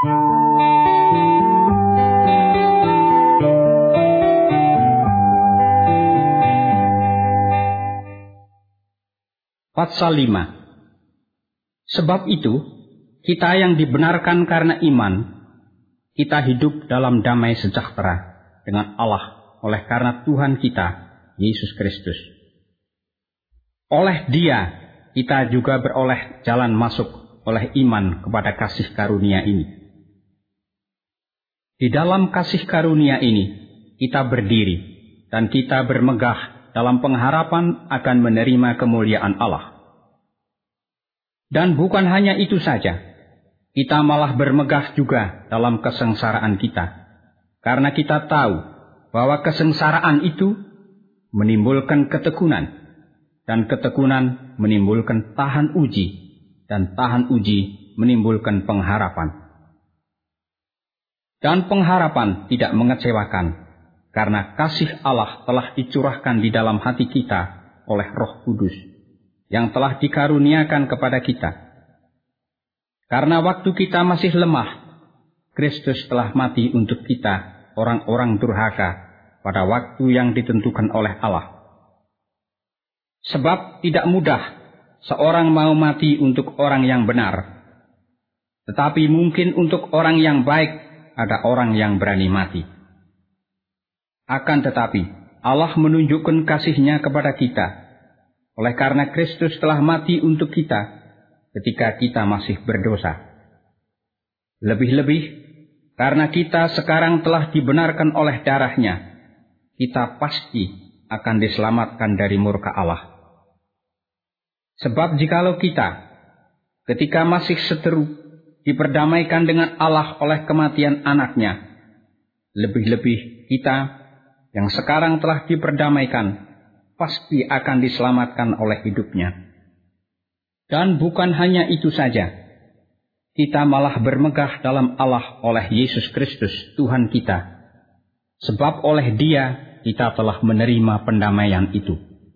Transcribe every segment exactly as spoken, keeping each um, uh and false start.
Pasal lima. Sebab itu, kita yang dibenarkan karena iman, kita hidup dalam damai sejahtera dengan Allah oleh karena Tuhan kita, Yesus Kristus. Oleh Dia, kita juga beroleh jalan masuk oleh iman kepada kasih karunia ini. Di dalam kasih karunia ini, kita berdiri dan kita bermegah dalam pengharapan akan menerima kemuliaan Allah. Dan bukan hanya itu saja, kita malah bermegah juga dalam kesengsaraan kita, karena kita tahu bahwa kesengsaraan itu menimbulkan ketekunan, dan ketekunan menimbulkan tahan uji, dan tahan uji menimbulkan pengharapan. Dan pengharapan tidak mengecewakan, karena kasih Allah telah dicurahkan di dalam hati kita oleh Roh Kudus yang telah dikaruniakan kepada kita. Karena waktu kita masih lemah, Kristus telah mati untuk kita, orang-orang durhaka, pada waktu yang ditentukan oleh Allah. Sebab tidak mudah seorang mau mati untuk orang yang benar, tetapi mungkin untuk orang yang baik ada orang yang berani mati. Akan tetapi, Allah menunjukkan kasih-Nya kepada kita, oleh karena Kristus telah mati untuk kita ketika kita masih berdosa. Lebih-lebih, karena kita sekarang telah dibenarkan oleh darah-Nya, kita pasti akan diselamatkan dari murka Allah. Sebab jikalau kita, ketika masih seteru, diperdamaikan dengan Allah oleh kematian anak-Nya, lebih-lebih kita yang sekarang telah diperdamaikan, pasti akan diselamatkan oleh hidup-Nya. Dan bukan hanya itu saja, kita malah bermegah dalam Allah oleh Yesus Kristus, Tuhan kita. Sebab oleh Dia kita telah menerima pendamaian itu.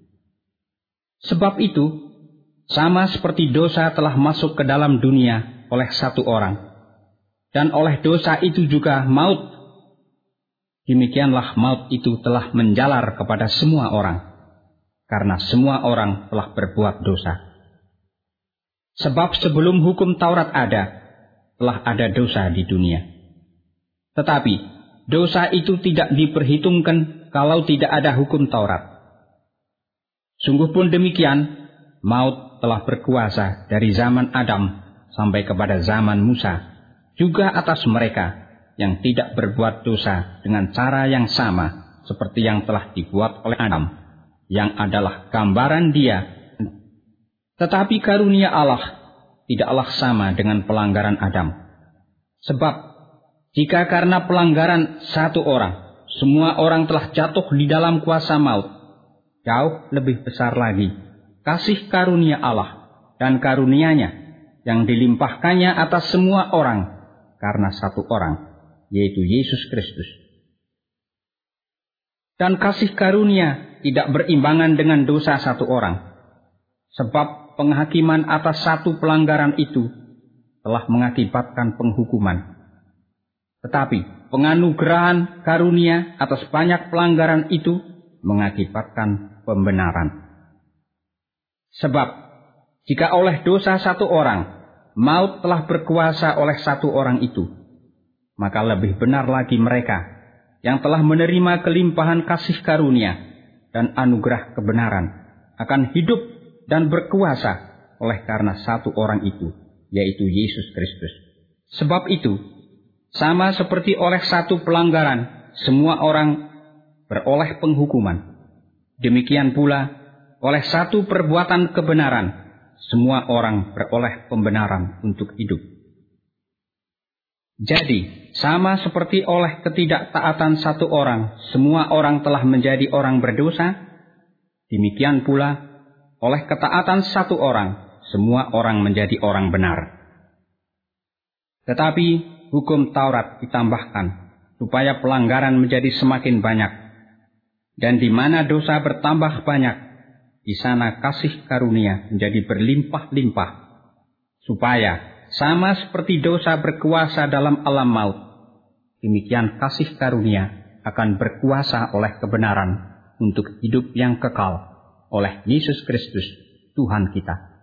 Sebab itu, sama seperti dosa telah masuk ke dalam dunia oleh satu orang, dan oleh dosa itu juga maut, demikianlah maut itu telah menjalar kepada semua orang, karena semua orang telah berbuat dosa. Sebab sebelum hukum Taurat ada, telah ada dosa di dunia. Tetapi dosa itu tidak diperhitungkan kalau tidak ada hukum Taurat. Sungguh pun demikian, maut telah berkuasa dari zaman Adam sampai kepada zaman Musa, juga atas mereka yang tidak berbuat dosa dengan cara yang sama seperti yang telah dibuat oleh Adam, yang adalah gambaran Dia. Tetapi karunia Allah tidaklah sama dengan pelanggaran Adam. Sebab jika karena pelanggaran satu orang, semua orang telah jatuh di dalam kuasa maut, jauh lebih besar lagi kasih karunia Allah dan karunia-Nya yang dilimpahkannya atas semua orang karena satu orang, yaitu Yesus Kristus. Dan kasih karunia tidak berimbangan dengan dosa satu orang, sebab penghakiman atas satu pelanggaran itu telah mengakibatkan penghukuman. Tetapi penganugerahan karunia atas banyak pelanggaran itu mengakibatkan pembenaran. Sebab jika oleh dosa satu orang, maut telah berkuasa oleh satu orang itu, maka lebih benar lagi mereka yang telah menerima kelimpahan kasih karunia dan anugerah kebenaran akan hidup dan berkuasa oleh karena satu orang itu, yaitu Yesus Kristus. Sebab itu, sama seperti oleh satu pelanggaran, semua orang beroleh penghukuman. Demikian pula, oleh satu perbuatan kebenaran, semua orang beroleh pembenaran untuk hidup. Jadi, sama seperti oleh ketidaktaatan satu orang, semua orang telah menjadi orang berdosa, demikian pula, oleh ketaatan satu orang, semua orang menjadi orang benar. Tetapi hukum Taurat ditambahkan, supaya pelanggaran menjadi semakin banyak. Dan di mana dosa bertambah banyak, di sana kasih karunia menjadi berlimpah-limpah, supaya sama seperti dosa berkuasa dalam alam maut, demikian kasih karunia akan berkuasa oleh kebenaran untuk hidup yang kekal oleh Yesus Kristus, Tuhan kita.